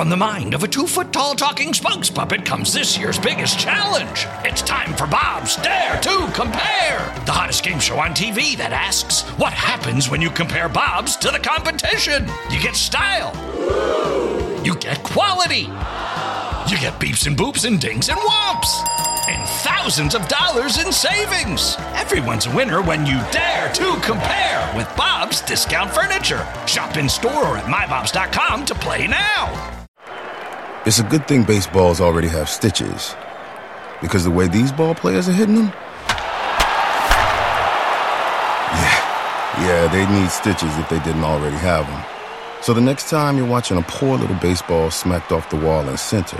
From the mind of a 2-foot-tall talking spokes puppet comes this year's biggest challenge. It's time for Bob's Dare to Compare, the hottest game show on TV that asks, what happens when you compare Bob's to the competition? You get style. You get quality. You get beeps and boops and dings and whomps. And thousands of dollars in savings. Everyone's a winner when you dare to compare with Bob's Discount Furniture. Shop in store or at mybobs.com to play now. It's a good thing baseballs already have stitches, because the way these ball players are hitting them, yeah, they'd need stitches if they didn't already have them. So the next time you're watching a poor little baseball smacked off the wall in center,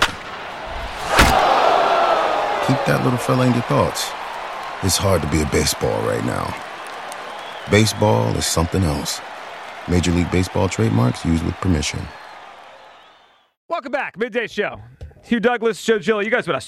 keep that little fella in your thoughts. It's hard to be a baseball right now. Baseball is something else. Major League Baseball trademarks used with permission. Welcome back. Midday Show. Hugh Douglas, Joe Gill. You guys with us.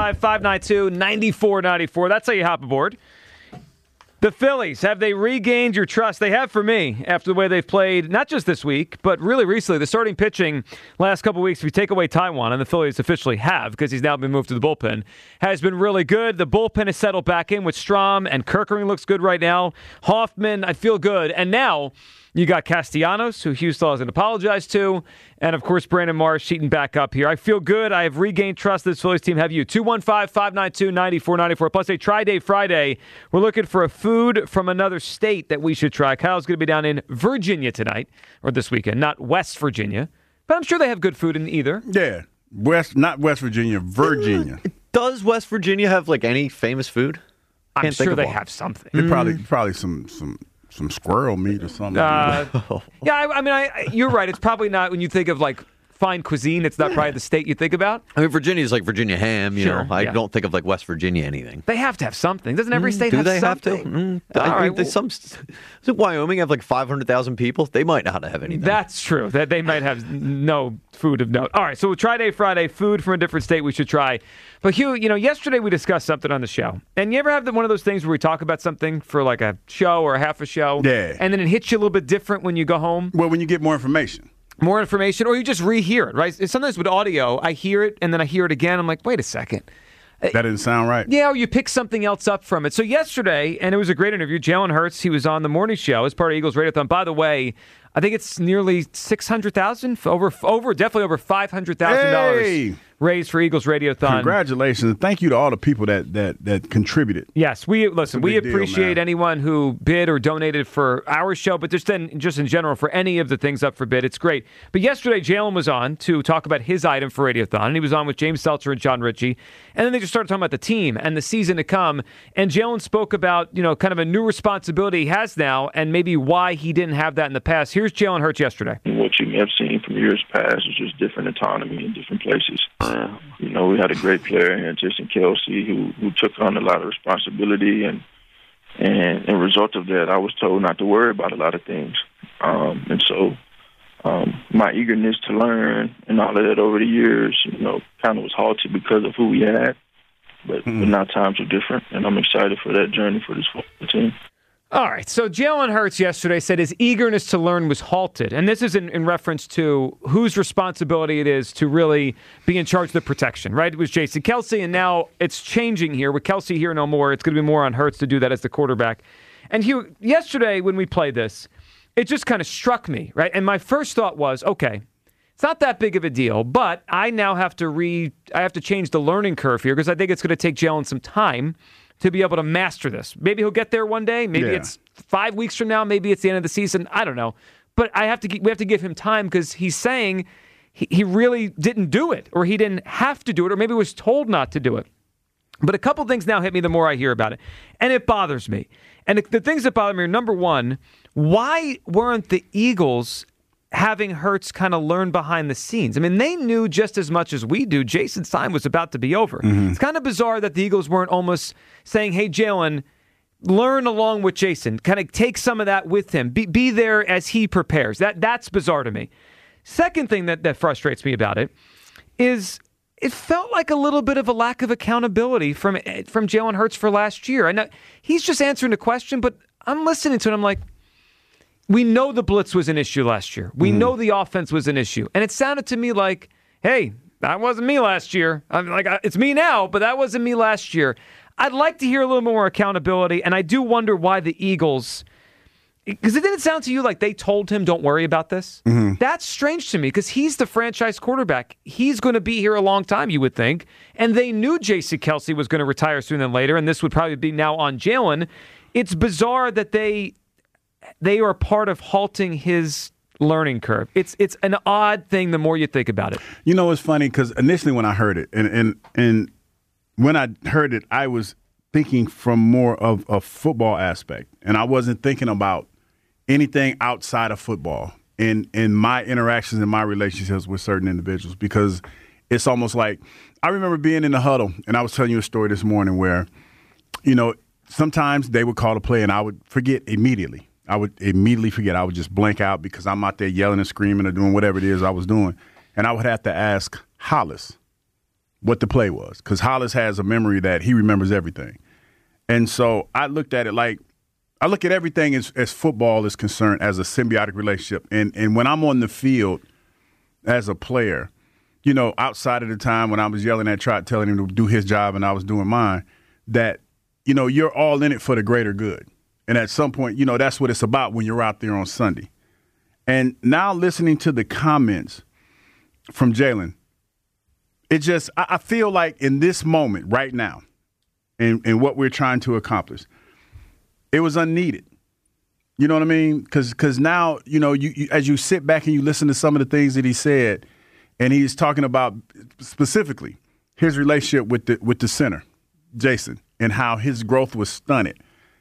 215-592-9494. That's how you hop aboard. The Phillies, have they regained your trust? They have for me after the way they've played, not just this week, but really recently. The starting pitching last couple of weeks, if you take away Taiwan, and the Phillies officially have because he's now been moved to the bullpen, has been really good. The bullpen has settled back in with Strahm, and Kerkering looks good right now. Hoffman, I feel good. And now you got Castellanos, who Hugh still hasn't apologized to, and, of course, Brandon Marsh heating back up here. I feel good. I have regained trust in this Phillies team. Have you? 215-592-9494. Plus a Try-Day Friday. We're looking for a food from another state that we should try. Kyle's going to be down in Virginia tonight, or this weekend, not West Virginia. But I'm sure they have good food in either. Yeah. Not West Virginia, Virginia. Does West Virginia have, any famous food? I'm sure they have something. Probably some squirrel meat or something. You're right. It's probably not when you think of fine cuisine. It's not probably the state you think about. I mean, Virginia's like Virginia ham. You know, I yeah. don't think of West Virginia anything. They have to have something. Doesn't every state have something? Do they have to? Doesn't Wyoming have 500,000 people? They might not have anything. That's true. That they might have no food of note. All right, so Try-Day Friday, food from a different state we should try. But Hugh, yesterday we discussed something on the show. And you ever have one of those things where we talk about something for a show or a half a show? Yeah. And then it hits you a little bit different when you go home? Well, when you get more information. More information, or you just rehear it, right? Sometimes with audio, I hear it, and then I hear it again. I'm like, wait a second. That didn't sound right. Yeah, or you pick something else up from it. So yesterday, and it was a great interview, Jalen Hurts, he was on the morning show as part of Eagles Radiothon. By the way, I think it's nearly $600,000, definitely over $500,000 raised for Eagles Radiothon. Congratulations. Thank you to all the people that contributed. Yes, we appreciate anyone who bid or donated for our show, but just in general for any of the things up for bid. It's great. But yesterday, Jalen was on to talk about his item for Radiothon, and he was on with James Seltzer and John Ritchie, and then they just started talking about the team and the season to come, and Jalen spoke about, kind of a new responsibility he has now and maybe why he didn't have that in the past. Here's Jalen Hurts yesterday. What you may have seen from years past is just different autonomy in different places. We had a great player in Jason Kelsey who took on a lot of responsibility, and as a result of that, I was told not to worry about a lot of things. So my eagerness to learn and all of that over the years, kind of was halted because of who we had. But now times are different, and I'm excited for that journey for this football team. All right, so Jalen Hurts yesterday said his eagerness to learn was halted, and this is in reference to whose responsibility it is to really be in charge of the protection, right? It was Jason Kelsey, and now it's changing here. With Kelsey here no more, it's going to be more on Hurts to do that as the quarterback. And Hugh, yesterday when we played this, it just kind of struck me, right? And my first thought was, okay, it's not that big of a deal, but I now have to change the learning curve here because I think it's going to take Jalen some time to be able to master this. Maybe he'll get there one day. Maybe it's 5 weeks from now. Maybe it's the end of the season. I don't know. But we have to give him time because he's saying he really didn't do it, or he didn't have to do it, or maybe was told not to do it. But a couple things now hit me the more I hear about it. And it bothers me. And the things that bother me are, number one, why weren't the Eagles having Hurts kind of learn behind the scenes? I mean, they knew just as much as we do Jason's time was about to be over. Mm-hmm. It's kind of bizarre that the Eagles weren't almost saying, hey, Jalen, learn along with Jason. Kind of take some of that with him. Be there as he prepares. That's bizarre to me. Second thing that frustrates me about it is it felt like a little bit of a lack of accountability from Jalen Hurts for last year. I know he's just answering the question, but I'm listening to it. I'm like, we know the blitz was an issue last year. We know the offense was an issue. And it sounded to me like hey, that wasn't me last year. I'm like, it's me now, but that wasn't me last year. I'd like to hear a little more accountability, and I do wonder why the Eagles, because it didn't sound to you like they told him, don't worry about this. Mm-hmm. That's strange to me because he's the franchise quarterback. He's going to be here a long time, you would think. And they knew Jason Kelce was going to retire sooner than later, and this would probably be now on Jalen. It's bizarre that they are part of halting his learning curve. It's an odd thing the more you think about it. You know, it's funny because initially when I heard it, and when I heard it, I was thinking from more of a football aspect, and I wasn't thinking about anything outside of football in my interactions and my relationships with certain individuals, because it's almost like I remember being in the huddle, and I was telling you a story this morning where, you know, sometimes they would call a play and I would forget immediately. I would immediately forget. I would just blank out because I'm out there yelling and screaming or doing whatever it is I was doing, and I would have to ask Hollis what the play was, because Hollis has a memory that he remembers everything. And so I looked at it like, I look at everything as football is concerned as a symbiotic relationship. And when I'm on the field as a player, you know, outside of the time when I was yelling at Trot, telling him to do his job and I was doing mine, that, you know, you're all in it for the greater good. And at some point, you know, that's what it's about when you're out there on Sunday. And now listening to the comments from Jalen, it just, I feel like in this moment right now, and what we're trying to accomplish, it was unneeded. You know what I mean? Because now, you know, you as you sit back and you listen to some of the things that he said, and he's talking about specifically his relationship with the center, Jason, and how his growth was stunted.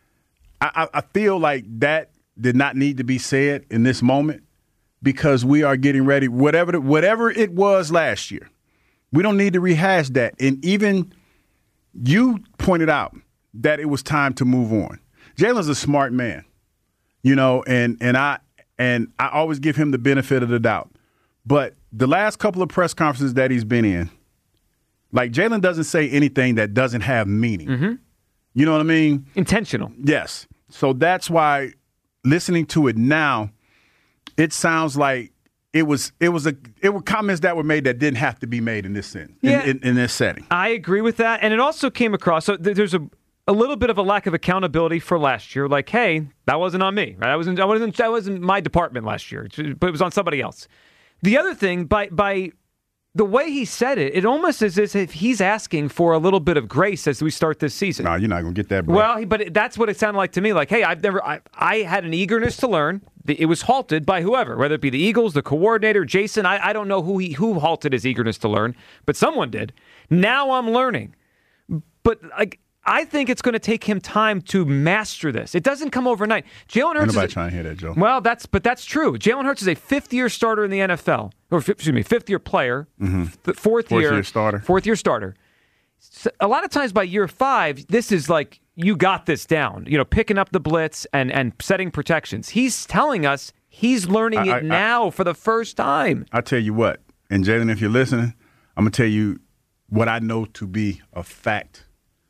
I feel like that did not need to be said in this moment, because we are getting ready, whatever it was last year. We don't need to rehash that. And even you pointed out that it was time to move on. Jalen's a smart man, you know, and I always give him the benefit of the doubt. But the last couple of press conferences that he's been in, like, Jalen doesn't say anything that doesn't have meaning. Mm-hmm. You know what I mean? Intentional. Yes. So that's why listening to it now, it sounds like it were comments that were made that didn't have to be made in this sense, in this setting. I agree with that, and it also came across. So there's a little bit of a lack of accountability for last year. Like, hey, that wasn't on me, right? That wasn't my department last year, but it was on somebody else. The other thing, by the way he said it, it almost is as if he's asking for a little bit of grace as we start this season. No, you're not going to get that, bro. Well, but that's what it sounded like to me. Like, hey, I had an eagerness to learn. It was halted by whoever, whether it be the Eagles, the coordinator, Jason. I don't know who halted his eagerness to learn, but someone did. Now I'm learning. But I think it's going to take him time to master this. It doesn't come overnight. Jalen Hurts. Nobody trying to hear that, Joe. Well, that's true. Jalen Hurts is a fifth-year starter in the NFL, or fifth-year player, fourth-year starter. Fourth-year starter. So a lot of times by year 5, this is like, you got this down. You know, picking up the blitz and setting protections. He's telling us he's learning it now for the first time. I tell you what, and Jalen, if you're listening, I'm gonna tell you what I know to be a fact.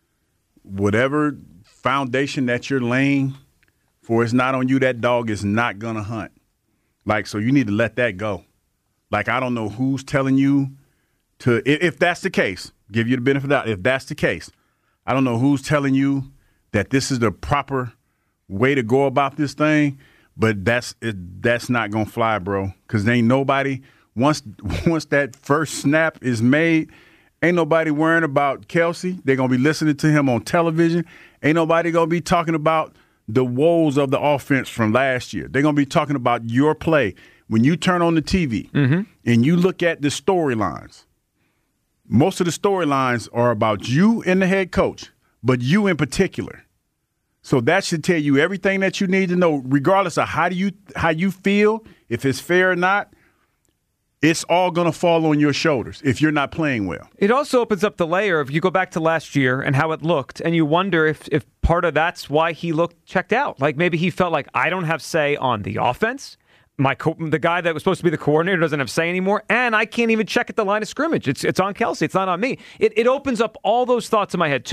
Whatever foundation that you're laying for, it's not on you. That dog is not going to hunt. Like, so you need to let that go. Like, I don't know who's telling you to, if that's the case, give you the benefit of the doubt. If that's the case, I don't know who's telling you that this is the proper way to go about this thing, but that's not going to fly, bro. Because ain't nobody, once that first snap is made, ain't nobody worrying about Kelce. They're going to be listening to him on television. Ain't nobody going to be talking about the woes of the offense from last year. They're going to be talking about your play. When you turn on the TV and you look at the storylines, most of the storylines are about you and the head coach, but you in particular. So that should tell you everything that you need to know, regardless of how you feel, if it's fair or not. It's all going to fall on your shoulders if you're not playing well. It also opens up the layer of, you go back to last year and how it looked, and you wonder if part of that's why he looked checked out. Like, maybe he felt like, I don't have say on the offense. The guy that was supposed to be the coordinator doesn't have say anymore, and I can't even check at the line of scrimmage. It's on Kelce. It's not on me. It opens up all those thoughts in my head.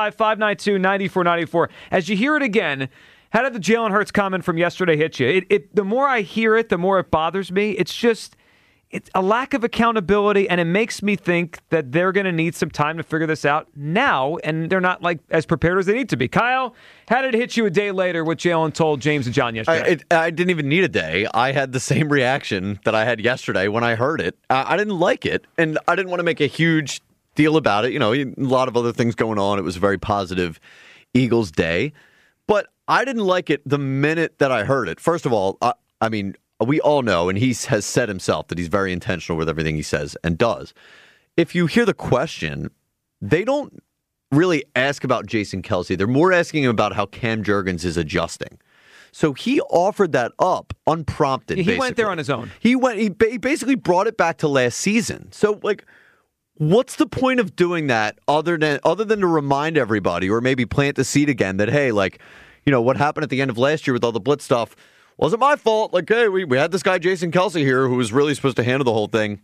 215-592-9494. As you hear it again, how did the Jalen Hurts comment from yesterday hit you? The more I hear it, the more it bothers me. It's just... it's a lack of accountability, and it makes me think that they're going to need some time to figure this out now, and they're not like as prepared as they need to be. Kyle, how did it hit you a day later what Jalen told James and John yesterday? I didn't even need a day. I had the same reaction that I had yesterday when I heard it. I didn't like it, and I didn't want to make a huge deal about it. You know, a lot of other things going on. It was a very positive Eagles day, but I didn't like it the minute that I heard it. First of all, I mean, we all know, and he has said himself that he's very intentional with everything he says and does. If you hear the question, they don't really ask about Jason Kelce. They're more asking him about how Cam Jurgens is adjusting. So he offered that up unprompted. He went there on his own. He basically brought it back to last season. So, like, what's the point of doing that other than to remind everybody or maybe plant the seed again that, hey, like, you know, what happened at the end of last year with all the blitz stuff wasn't my fault. Like, hey, we had this guy, Jason Kelce, here who was really supposed to handle the whole thing.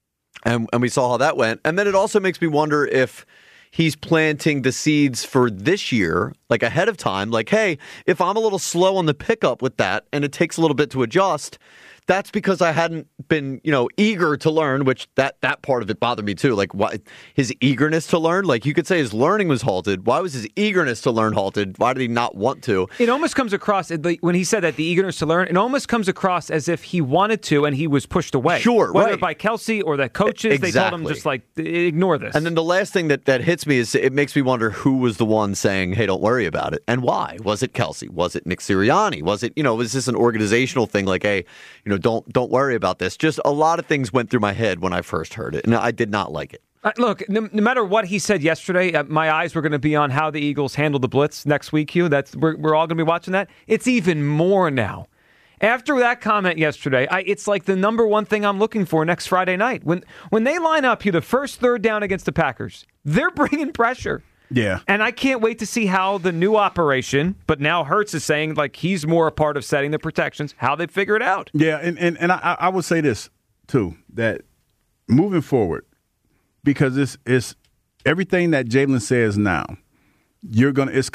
And we saw how that went. And then it also makes me wonder if he's planting the seeds for this year, like ahead of time. Like, hey, if I'm a little slow on the pickup with that and it takes a little bit to adjust, that's because I hadn't been, you know, eager to learn, which that part of it bothered me too. Like, why his eagerness to learn? Like, you could say his learning was halted. Why was his eagerness to learn halted? Why did he not want to? It almost comes across, when he said that, the eagerness to learn, it almost comes across as if he wanted to and he was pushed away. Sure, Whether right. by Kelce or the coaches, Exactly. They told him just like, ignore this. And then the last thing that hits me is it makes me wonder who was the one saying, hey, don't worry about it. And why? Was it Kelce? Was it Nick Sirianni? Was it, you know, was this an organizational thing like, hey, you know, don't worry about this? Just a lot of things went through my head when I first heard it, and I did not like it. Look, no matter what he said yesterday, my eyes were going to be on how the Eagles handle the blitz next week, Hugh. We're all going to be watching that. It's even more now. After that comment yesterday, it's like the number one thing I'm looking for next Friday night. When they line up, Hugh, the first third down against the Packers, they're bringing pressure. Yeah. And I can't wait to see how the new operation, but now Hurts is saying like he's more a part of setting the protections, how they figure it out. Yeah, and I would say this, too, that moving forward, because it's everything that Jalen says now, you're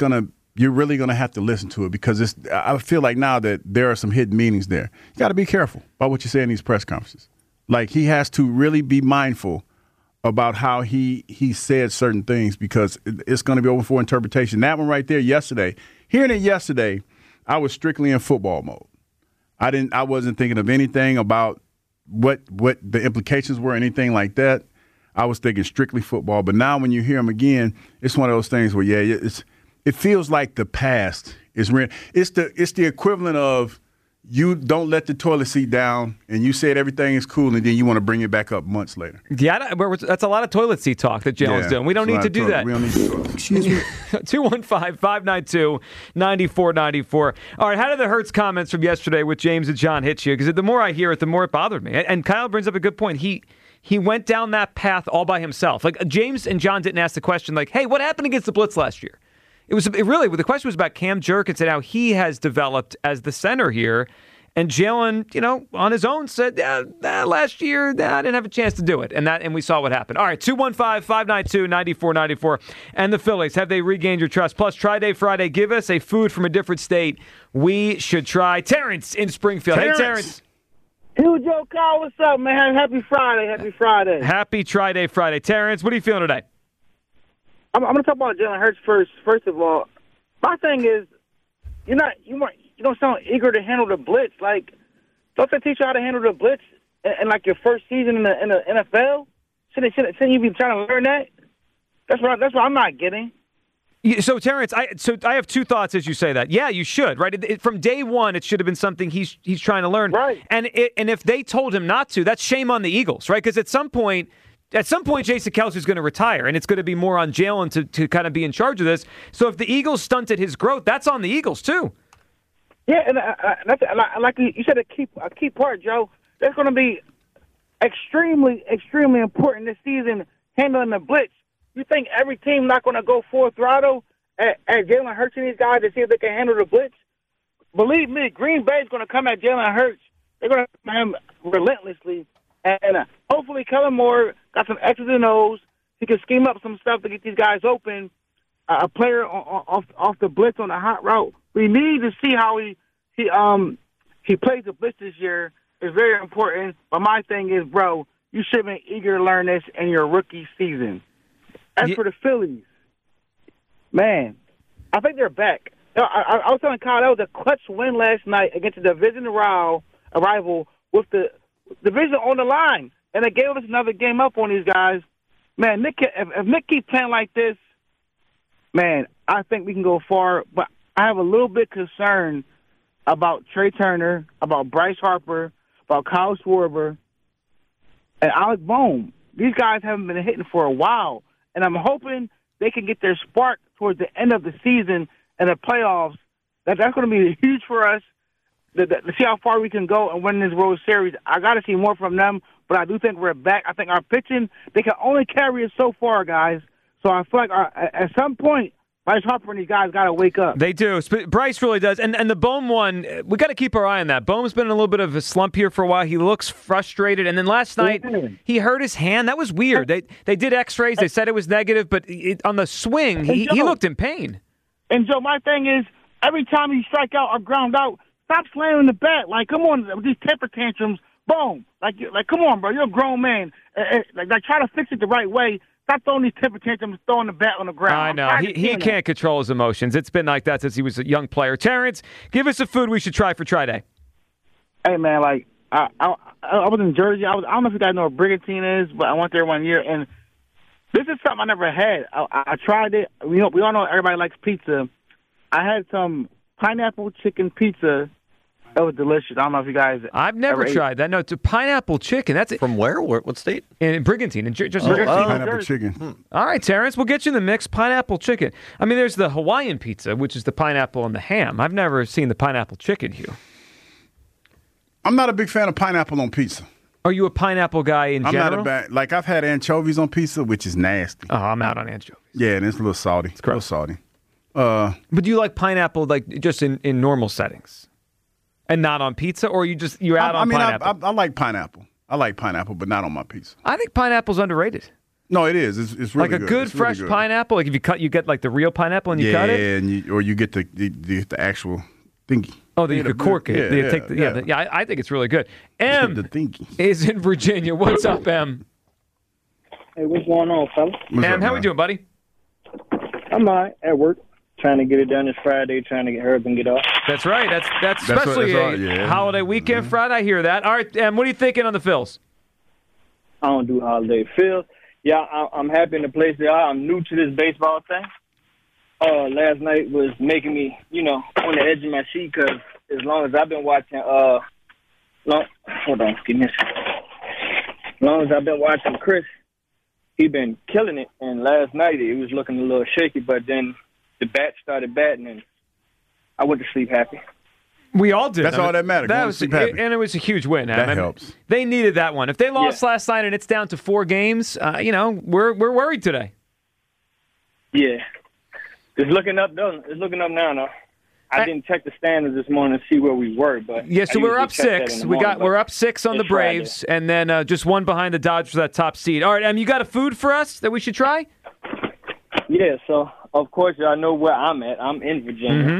really gonna have to listen to it because I feel like now that there are some hidden meanings there. You got to be careful about what you say in these press conferences. Like, he has to really be mindful about how he said certain things because it's going to be open for interpretation. That one right there yesterday, hearing it yesterday, I was strictly in football mode. I wasn't thinking of anything about what the implications were, anything like that. I was thinking strictly football. But now when you hear him again, it's one of those things where, it feels like the past is real. It's the equivalent of you don't let the toilet seat down and you said everything is cool and then you want to bring it back up months later. Yeah, that's a lot of toilet seat talk that Jalen's doing. We don't need to do that. We don't need to talk. Excuse me. 215-592-9494. All right, how did the Hurts comments from yesterday with James and John hit you? Because the more I hear it, the more it bothered me. And Kyle brings up a good point. He went down that path all by himself. Like, James and John didn't ask the question like, hey, what happened against the Blitz last year? The question was about Cam Jurgens and how he has developed as the center here. And Jalen, on his own said, last year, I didn't have a chance to do it. And we saw what happened. All right, 215-592-9494. And the Phillies, have they regained your trust? Plus, Try Day Friday, give us a food from a different state we should try. Terrence in Springfield. Hey, Terrence. Hey, Joe Kyle, what's up, man? Happy Friday. Happy Try Day Friday. Terrence, what are you feeling today? I'm going to talk about Jalen Hurts first. First of all, my thing is, you don't sound eager to handle the blitz. Like, don't they teach you how to handle the blitz in like your first season in the NFL? Shouldn't you be trying to learn that? That's what I'm not getting. So, Terrence, I have two thoughts as you say that. Yeah, you should, right? From day one, it should have been something he's trying to learn. Right. And if they told him not to, that's shame on the Eagles, right? Because at some point, Jason Kelce is going to retire, and it's going to be more on Jalen to kind of be in charge of this. So if the Eagles stunted his growth, that's on the Eagles too. Yeah, and like you said, a key part, Joe. That's going to be extremely, extremely important this season, handling the blitz. You think every team not going to go full throttle at Jalen Hurts and these guys to see if they can handle the blitz? Believe me, Green Bay is going to come at Jalen Hurts. They're going to come at him relentlessly. And hopefully Kellen Moore got some X's and O's. He can scheme up some stuff to get these guys open. A player off the blitz on a hot route. We need to see how he plays the blitz this year. is very important. But my thing is, bro, you should have been eager to learn this in your rookie season. As for the Phillies, man, I think they're back. I was telling Kyle that was a clutch win last night against the division rival with the division on the line, and they gave us another game up on these guys. Man, if Nick keeps playing like this, man, I think we can go far. But I have a little bit concern about Trey Turner, about Bryce Harper, about Kyle Schwarber, and Alec Bohm. These guys haven't been hitting for a while, and I'm hoping they can get their spark towards the end of the season and the playoffs. That's going to be huge for us to see how far we can go and win this World Series. I got to see more from them, but I do think we're back. I think our pitching, they can only carry us so far, guys. So I feel like at some point, Bryce Harper and these guys got to wake up. They do. Bryce really does. And the Bohm one, we got to keep our eye on that. Bohm's been in a little bit of a slump here for a while. He looks frustrated. And then last night, he hurt his hand. That was weird. They did x-rays. They said it was negative, but on the he looked in pain. And, Joe, my thing is, every time you strike out or ground out, stop slamming the bat. Like, come on, with these temper tantrums, boom. Like, come on, bro. You're a grown man. Like, try to fix it the right way. Stop throwing these temper tantrums, throwing the bat on the ground. I know. He can't control his emotions. It's been like that since he was a young player. Terrence, give us a food we should try for Tri-Day. Hey, man, like, I was in Jersey. I don't know if you guys know what Brigantine is, but I went there one year, and this is something I never had. I tried it. We all know everybody likes pizza. I had some pineapple chicken pizza. That was delicious. I don't know if you guys. I've never tried that. No, it's a pineapple chicken. That's it. From where? What state? In Brigantine. Just Pineapple chicken. All right, Terrence, we'll get you in the mix. Pineapple chicken. I mean, there's the Hawaiian pizza, which is the pineapple and the ham. I've never seen the pineapple chicken, Hugh. I'm not a big fan of pineapple on pizza. Are you a pineapple guy in general? I'm not like I've had anchovies on pizza, which is nasty. Oh, I'm out on anchovies. Yeah, and it's a little salty. It's gross. A little salty. But do you like pineapple like just in normal settings, and not on pizza, or you're out on pineapple? I like pineapple. I like pineapple, but not on my pizza. I think pineapple's underrated. No, it is. It's really like a good fresh pineapple. Like if you get like the real pineapple and you cut it. Yeah, or you get the actual thingy. Oh, that you could cork it. Yeah, I think it's really good. M the thingy is in Virginia. What's up, M? Hey, what's going on, fella? M, how we doing, buddy? I'm all right, at work. Trying to get it done this Friday, trying to hurry up and get off. That's right. That's especially a holiday weekend Friday. I hear that. All right, M, what are you thinking on the Phils? I don't do holiday. Phil, yeah, I'm happy in the place they are. I'm new to this baseball thing. Last night was making me, on the edge of my seat because as long as I've been watching, hold on, give me a second. As long as I've been watching Chris, he been killing it. And last night it was looking a little shaky, but then the bat started batting, and I went to sleep happy. We all did. That's all that mattered. And it was a huge win. That helps. They needed that one. If they lost last night and it's down to 4 games, we're worried today. Yeah. It's looking up, though. It's looking up now, though. I didn't check the standings this morning to see where we were, but so we're up 6. We're up 6 on the Braves, Friday. And then just 1 behind the Dodgers for that top seed. All right, you got a food for us that we should try? Yeah. So of course y'all know where I'm at. I'm in Virginia.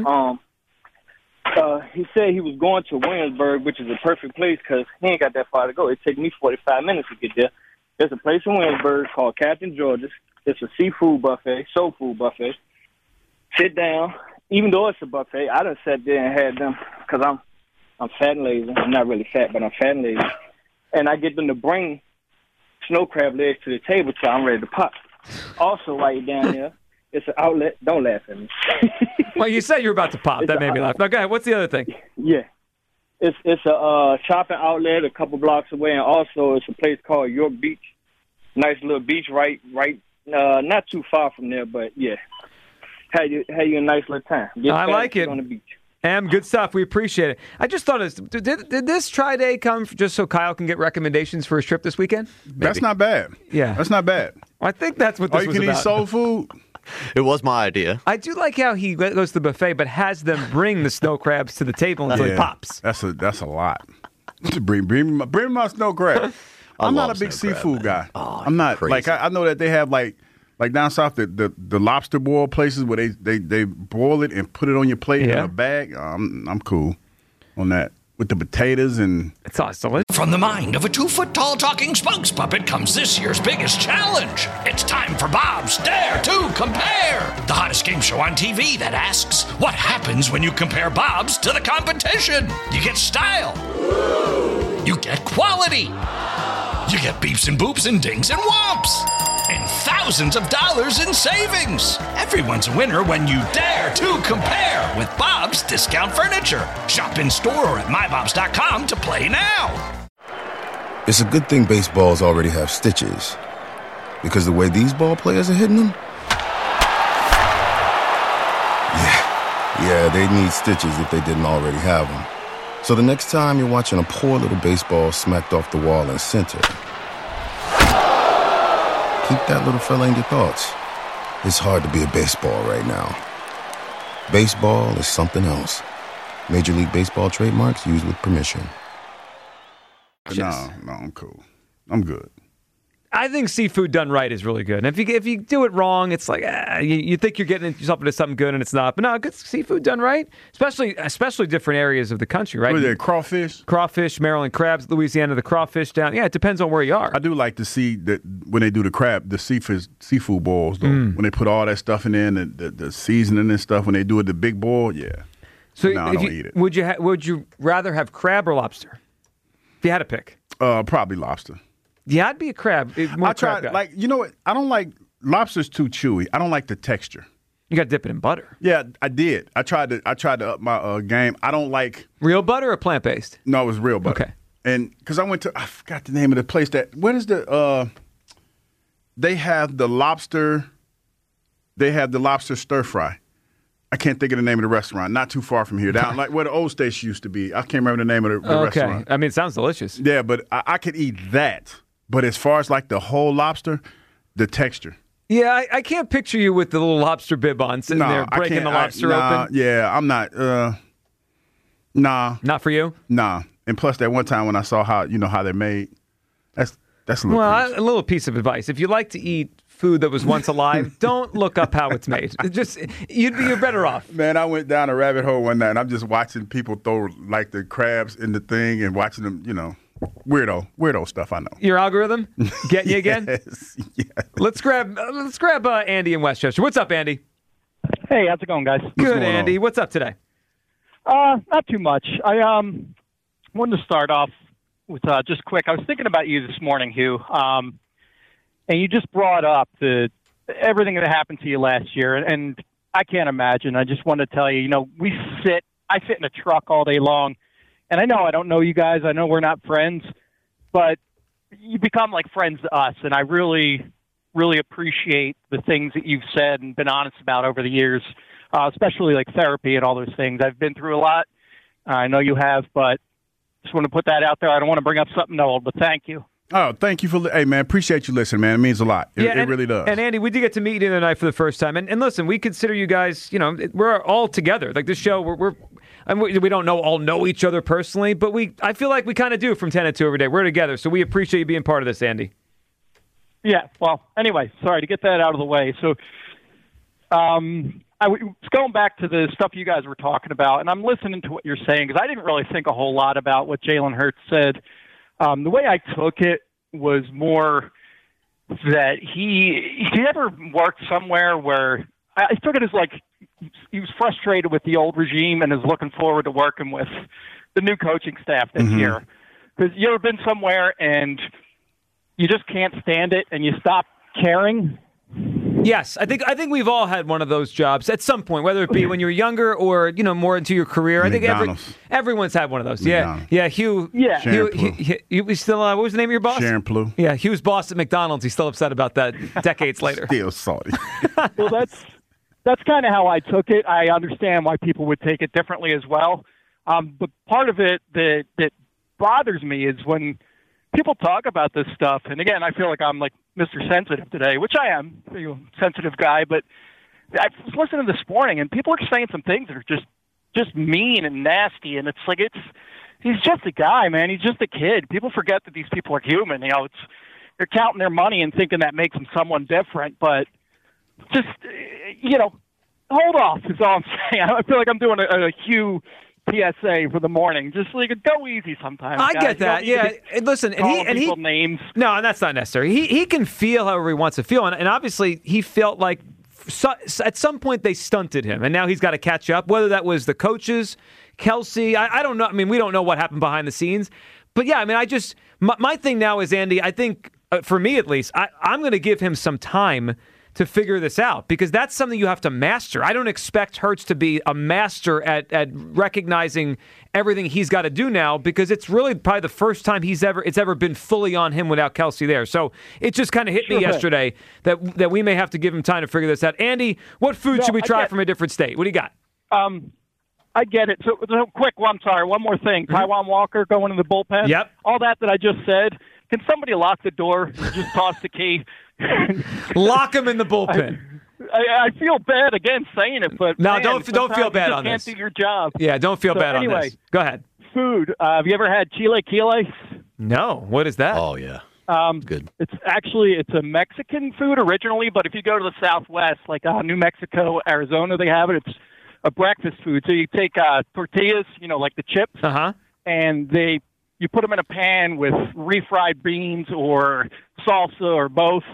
Mm-hmm. He said he was going to Williamsburg, which is a perfect place because he ain't got that far to go. It took me 45 minutes to get there. There's a place in Williamsburg called Captain George's. It's a seafood buffet, soul food buffet. Sit down. Even though it's a buffet, I done sat there and had them because I'm fat and lazy. I'm not really fat, but I'm fat and lazy. And I get them to bring snow crab legs to the table till I'm ready to pop. Also, while you're down there, it's an outlet. Don't laugh at me. Well, you said you were about to pop. That made me laugh. Now, go ahead. What's the other thing? Yeah. It's a shopping outlet a couple blocks away, and also it's a place called York Beach. Nice little beach right not too far from there, but yeah. Had you a nice little time. I like it. On the beach. Good stuff. We appreciate it. I just thought, did this Tri-Day come just so Kyle can get recommendations for his trip this weekend? Maybe. That's not bad. Yeah. That's not bad. I think that's what this was about. You can eat soul food. It was my idea. I do like how he goes to the buffet, but has them bring the snow crabs to the table until he pops. That's a lot. bring my snow crab. I'm not a big seafood guy. Oh, I'm not. crazy. Like I know that they have like down south the lobster boil places where they boil it and put it on your plate in a bag. I'm cool on that. with the potatoes and It's awesome. From the mind of a 2-foot-tall talking spokes puppet comes this year's biggest challenge. It's time for Bob's Dare to Compare, the hottest game show on TV that asks, what happens when you compare Bob's to the competition? You get style. You get quality. You get beeps and boops and dings and whomps. And thousands of dollars in savings. Everyone's a winner when you dare to compare with Bob's Discount Furniture. Shop in store or at mybobs.com to play now. It's a good thing baseballs already have stitches. Because the way these ball players are hitting them? Yeah, they need stitches if they didn't already have them. So the next time you're watching a poor little baseball smacked off the wall in center, keep that little fella in your thoughts. It's hard to be a baseball right now. Baseball is something else. Major League Baseball trademarks used with permission. no, I'm cool. I'm good. I think seafood done right is really good. And if you do it wrong, it's like you think you're getting yourself into something good and it's not. But no, good seafood done right, especially different areas of the country, right? What is it, crawfish, Maryland crabs, Louisiana the crawfish down. Yeah, it depends on where you are. I do like to see that when they do the seafood boils though. When they put all that stuff in there, and the seasoning and stuff. When they do it, the big boil, yeah. So no, I don't eat it. Would you rather have crab or lobster? If you had to pick, probably lobster. Yeah, I'd be a crab. I tried, like, you know what? I don't like lobster's too chewy. I don't like the texture. You got to dip it in butter. Yeah, I did. I tried to up my game. I don't like real butter or plant based. No, it was real butter. Okay. And because I forgot the name of the place what is the they have the lobster. They have the lobster stir fry. I can't think of the name of the restaurant. Not too far from here, down like where the old station used to be. I can't remember the name of the restaurant. I mean, it sounds delicious. Yeah, but I could eat that. But as far as like the whole lobster, the texture. Yeah, I can't picture you with the little lobster bib on sitting there breaking the lobster open. Yeah, I'm not. Nah. Not for you? Nah. And plus, that one time when I saw how they're made, that's a little. Well, a little piece of advice: if you like to eat food that was once alive, don't look up how it's made. You're better off. Man, I went down a rabbit hole one night, and I'm just watching people throw like the crabs in the thing and watching them, weirdo stuff. I know. Your algorithm getting you again? Yes. Let's grab Andy in Westchester. What's up, Andy? Hey, how's it going, guys? Good, Andy. What's up today? Not too much. I wanted to start off with just quick. I was thinking about you this morning, Hugh, and you just brought up everything that happened to you last year, and I can't imagine. I just want to tell you, I sit in a truck all day long. And I know I don't know you guys. I know we're not friends, but you become like friends to us. And I really, really appreciate the things that you've said and been honest about over the years, especially like therapy and all those things. I've been through a lot. I know you have, but just want to put that out there. I don't want to bring up something old, but thank you. Oh, thank you hey, man, appreciate you listening, man. It means a lot. It really does. And Andy, we did get to meet you the other night for the first time. And listen, we consider you guys, we're all together. Like this show, we don't all know each other personally, but I feel like we kind of do from 10 to 2 every day. We're together, so we appreciate you being part of this, Andy. Yeah, well, anyway, sorry to get that out of the way. So I was going back to the stuff you guys were talking about, and I'm listening to what you're saying because I didn't really think a whole lot about what Jalen Hurts said. The way I took it was more that he ever worked somewhere where I took it as like he was frustrated with the old regime and is looking forward to working with the new coaching staff this year. Because you ever been somewhere and you just can't stand it and you stop caring? Yes, I think we've all had one of those jobs at some point, whether it be when you were younger or more into your career. I think everyone's had one of those. McDonald's. Yeah, Hugh. Yeah, Hugh still. What was the name of your boss? Sharon Plough. Yeah, Hugh's boss at McDonald's. He's still upset about that decades later. Still salty. Well, that's kind of how I took it. I understand why people would take it differently as well. But part of it that bothers me is when people talk about this stuff. And again, I feel like I'm like Mr. Sensitive today, which I am, sensitive guy. But I was listening this morning, and people are saying some things that are just mean and nasty. And it's like he's just a guy, man. He's just a kid. People forget that these people are human. They're counting their money and thinking that makes them someone different. But just hold off is all I'm saying. I feel like I'm doing a Hugh PSA for the morning. Just like go easy sometimes. I guys. get that. Yeah. Listen, and he names. No, and that's not necessary. He can feel however he wants to feel, and obviously he felt like at some point they stunted him, and now he's got to catch up. Whether that was the coaches, Kelsey, I don't know. I mean, we don't know what happened behind the scenes, but yeah, I mean, my thing now is, Andy, I think for me at least, I'm going to give him some time to figure this out, because that's something you have to master. I don't expect Hurts to be a master at recognizing everything he's got to do now, because it's really probably the first time it's ever been fully on him without Kelsey there. So it just kind of hit me yesterday that we may have to give him time to figure this out. Andy, what food should we try from a different state? What do you got? I get it. So quick, I'm sorry, one more thing. Taiwan Walker going in the bullpen. Yep. All that I just said. Can somebody lock the door and just toss the key? Lock him in the bullpen. I feel bad again saying it, but no, man, don't feel bad on this. this. Can't do your job. Yeah, don't feel bad on this. Go ahead. Food. Have you ever had chilaquiles? No. What is that? Oh yeah. Good. It's a Mexican food originally, but if you go to the Southwest, like New Mexico, Arizona, they have it. It's a breakfast food. So you take tortillas, like the chips, and you put them in a pan with refried beans or salsa or both,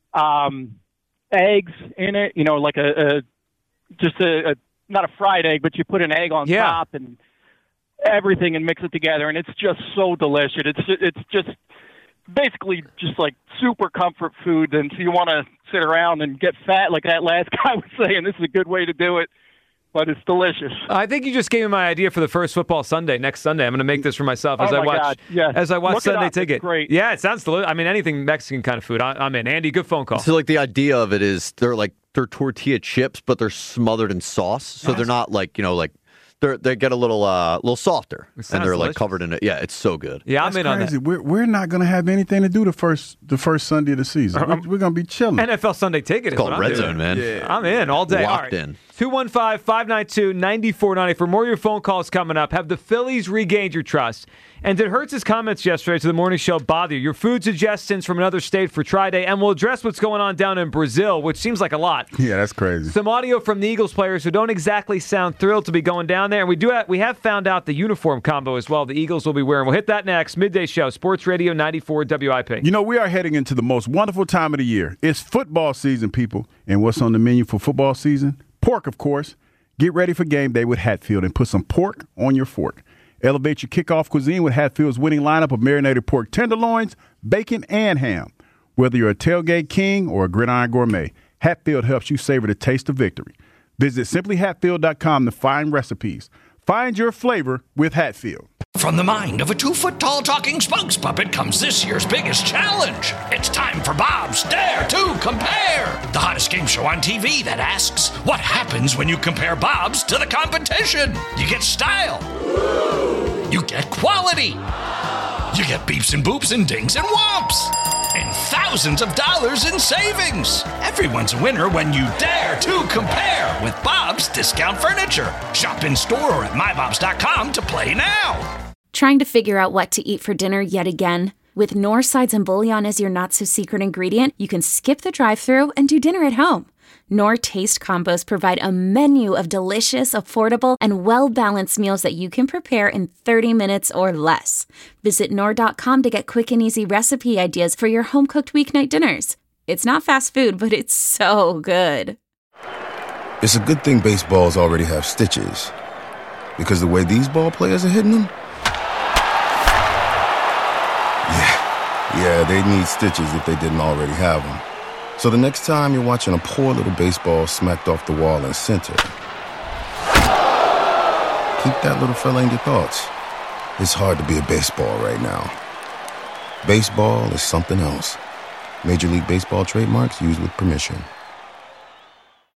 eggs in it, like just a not a fried egg, but you put an egg on top and everything and mix it together, and it's just so delicious. It's just basically just like super comfort food, and so you want to sit around and get fat like that last guy was saying. This is a good way to do it. But it's delicious. I think you just gave me my idea for the first football Sunday next Sunday. I'm going to make this for myself as I watch Sunday Ticket. It's great. Yeah, it sounds delicious. I mean, anything Mexican kind of food, I'm in. Andy, good phone call. So like the idea of it is they're tortilla chips, but they're smothered in sauce, so they're not they get a little softer, and they're delicious. Covered in it. Yeah, it's so good. Yeah, That's I'm in crazy. on that. We're not going to have anything to do the first Sunday of the season. We're going to be chilling. NFL Sunday Ticket is It's called what Red I'm doing. Zone, man. Yeah. I'm in all day. Locked all right. in. 215-592-9490 for more of your phone calls coming up. Have the Phillies regained your trust? And did Hurts' comments yesterday to the morning show bother you? Your food suggestions from another state for Tri-Day, and we'll address what's going on down in Brazil, which seems like a lot. Yeah, that's crazy. Some audio from the Eagles players who don't exactly sound thrilled to be going down there. And we have found out the uniform combo as well the Eagles will be wearing. We'll hit that next. Midday Show, Sports Radio 94 WIP. We are heading into the most wonderful time of the year. It's football season, people. And what's on the menu for football season? Pork, of course. Get ready for game day with Hatfield and put some pork on your fork. Elevate your kickoff cuisine with Hatfield's winning lineup of marinated pork tenderloins, bacon, and ham. Whether you're a tailgate king or a gridiron gourmet, Hatfield helps you savor the taste of victory. Visit simplyhatfield.com to find recipes. Find your flavor with Hatfield. From the mind of a 2-foot-tall talking spokes puppet comes this year's biggest challenge. It's time for Bob's Dare to Compare, the hottest game show on TV that asks, what happens when you compare Bob's to the competition? You get style. You get quality. You get beeps and boops and dings and whomps. And thousands of dollars in savings. Everyone's a winner when you dare to compare with Bob's Discount Furniture. Shop in store or at mybobs.com to play now. Trying to figure out what to eat for dinner yet again? With Knorr Sides and Bouillon as your not-so-secret ingredient, you can skip the drive-thru and do dinner at home. Knorr Taste Combos provide a menu of delicious, affordable, and well-balanced meals that you can prepare in 30 minutes or less. Visit Knorr.com to get quick and easy recipe ideas for your home-cooked weeknight dinners. It's not fast food, but it's so good. It's a good thing baseballs already have stitches. Because the way these ball players are hitting them? Yeah, they'd need stitches if they didn't already have them. So the next time you're watching a poor little baseball smacked off the wall in center, keep that little fella in your thoughts. It's hard to be a baseball right now. Baseball is something else. Major League Baseball trademarks used with permission.